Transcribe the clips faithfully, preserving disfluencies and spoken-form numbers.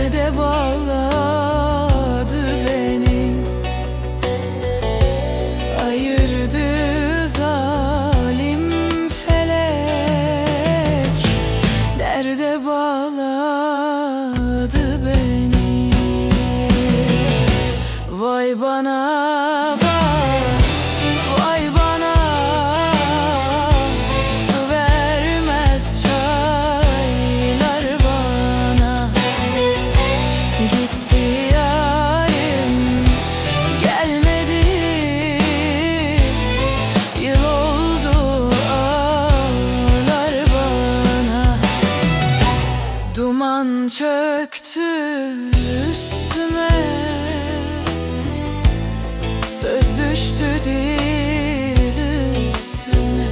derde bağladı beni, ayırdı zalim felek, derde bağladı beni. Vay bana vay, vay bana, su vermez çaylar bana. Gitti yarim, gelmedi, yıl oldu ağlar bana. Duman çöktü üstüme, söz düştü dil üstüme.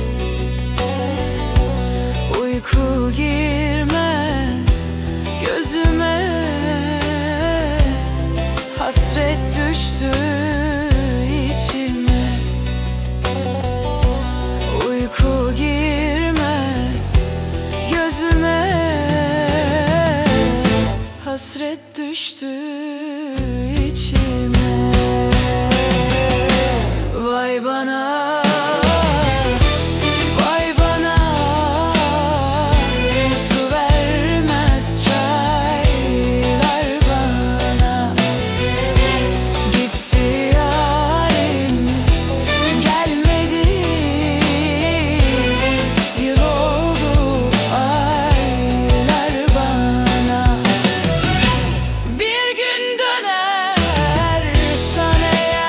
Uyku girmez gözüme, hasret düştü içime. Uyku girmez gözüme, hasret düştü içime. Vay bana, vay bana, su vermez çaylar bana. Gitti yarim, gelmedi, yıl oldu aylar bana. Bir gün dönersen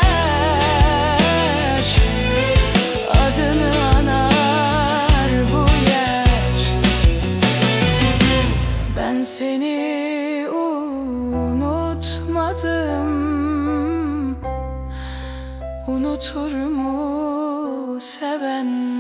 eğer, adını anar bu yer. Ben seni unutmadım, unutur mu seven?